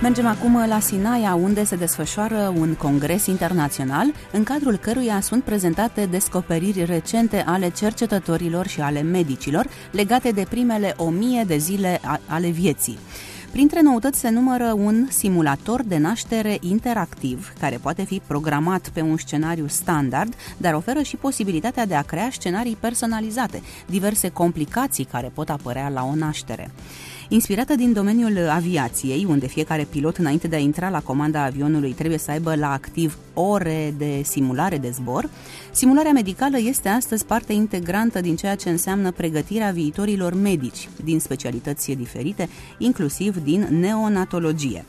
Mergem acum la Sinaia, unde se desfășoară un congres internațional, în cadrul căruia sunt prezentate descoperiri recente ale cercetătorilor și ale medicilor legate de primele 1000 de zile ale vieții. Printre noutăți se numără un simulator de naștere interactiv, care poate fi programat pe un scenariu standard, dar oferă și posibilitatea de a crea scenarii personalizate, diverse complicații care pot apărea la o naștere. Inspirată din domeniul aviației, unde fiecare pilot, înainte de a intra la comanda avionului, trebuie să aibă la activ ore de simulare de zbor, simularea medicală este astăzi parte integrantă din ceea ce înseamnă pregătirea viitorilor medici din specialități diferite, inclusiv din neonatologie.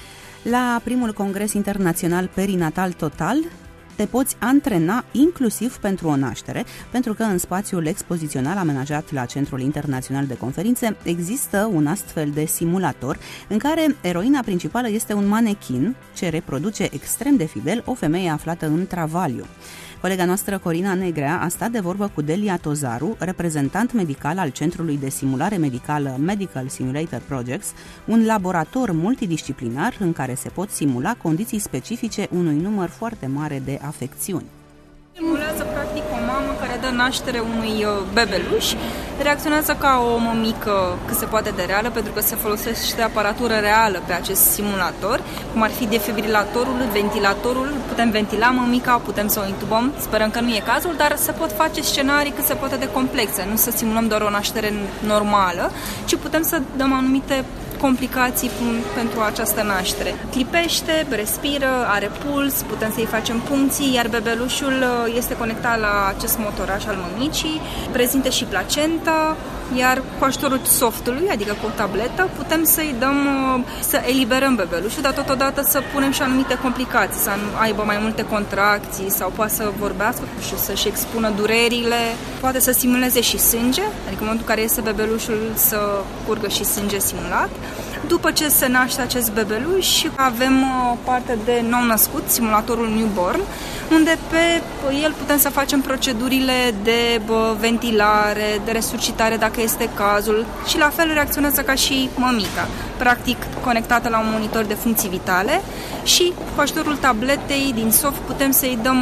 La primul congres internațional perinatal total te poți antrena inclusiv pentru o naștere, pentru că în spațiul expozițional amenajat la Centrul Internațional de Conferințe există un astfel de simulator în care eroina principală este un manechin ce reproduce extrem de fidel o femeie aflată în travaliu. Colega noastră Corina Negrea a stat de vorbă cu Delia Tozaru, reprezentant medical al Centrului de Simulare Medicală Medical Simulator Projects, un laborator multidisciplinar în care se pot simula condiții specifice unui număr foarte mare de afecțiuni. Simulează practic o mamă care dă naștere unui bebeluș, reacționează ca o mămică cât se poate de reală, pentru că se folosește aparatură reală pe acest simulator, cum ar fi defibrilatorul, ventilatorul, putem ventila mămica, putem să o intubăm, sperăm că nu e cazul, dar se pot face scenarii cât se poate de complexe, nu să simulăm doar o naștere normală, ci putem să dăm anumite complicații pentru această naștere. Clipește, respiră, are puls, putem să-i facem puncții, iar bebelușul este conectat la acest motoraș al mămicii, prezintă și placenta, iar cu ajutorul softului, adică cu o tabletă, putem să-i dăm, să eliberăm bebelușul, dar totodată să punem și anumite complicații, să aibă mai multe contracții sau poate să vorbească și să-și expună durerile, poate să simuleze și sânge, adică în momentul în care iese bebelușul să curgă și sânge simulat. După ce se naște acest bebeluș, avem o parte de nou-născut, simulatorul newborn, unde pe el putem să facem procedurile de ventilare, de resuscitare dacă este cazul și la fel reacționează ca și mămica, practic conectată la un monitor de funcții vitale și cu ajutorul tabletei din soft putem să-i dăm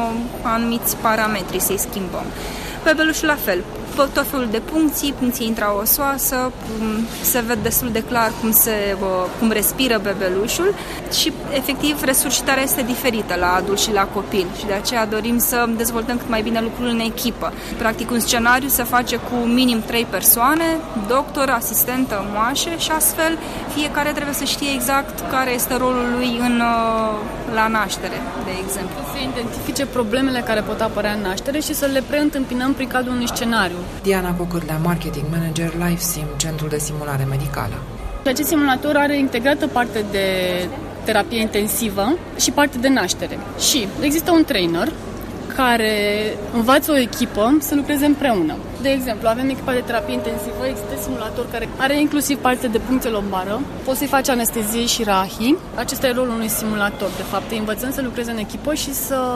anumiți parametri, să-i schimbăm. Bebelușul la fel, tot felul de puncții intraosoasă, se vede destul de clar cum respiră bebelușul și efectiv resuscitarea este diferită la adult și la copil și de aceea dorim să dezvoltăm cât mai bine lucrurile în echipă. Practic un scenariu se face cu minim 3 persoane, doctor, asistentă, moașe și astfel fiecare trebuie să știe exact care este rolul lui la naștere, de exemplu. Să identifice problemele care pot apărea în naștere și să le preîntâmpinăm prin cadrul unui scenariu. Diana Cocârlea, Marketing Manager, LifeSim, Centrul de Simulare Medicală. Acest simulator are integrată parte de terapie intensivă și parte de naștere. Și există un trainer care învață o echipă să lucreze împreună. De exemplu, avem echipa de terapie intensivă, există simulator care are inclusiv parte de puncte lombară, poți să-i faci anestezie și rahi. Acesta e rolul unui simulator, de fapt, îi învățăm să lucreze în echipă și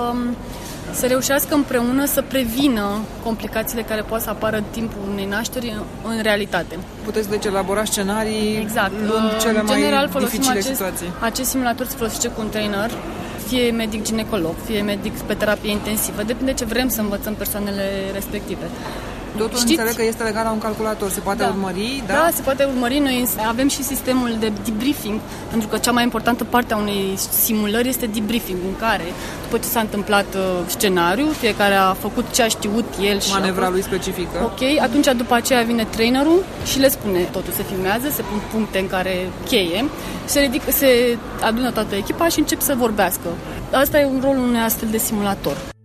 să reușească împreună să prevină complicațiile care pot să apară în timpul unei nașteri în realitate. Puteți deci elabora scenarii exact. în cele mai general, dificile situații. Acest simulator se folosește cu un trainer, fie medic ginecolog, fie medic pe terapie intensivă, depinde ce vrem să învățăm persoanele respective. Totul înțeleg că este legat la un calculator, se poate urmări, da? Da, se poate urmări. Noi avem și sistemul de debriefing, pentru că cea mai importantă parte a unei simulări este debriefing, în care, după ce s-a întâmplat scenariul, fiecare a făcut ce a știut el și manevra lui specifică. Ok, atunci după aceea vine trainerul și le spune, totul se filmează, se pun puncte în care cheie, se adună toată echipa și încep să vorbească. Asta e un rol unui astfel de simulator.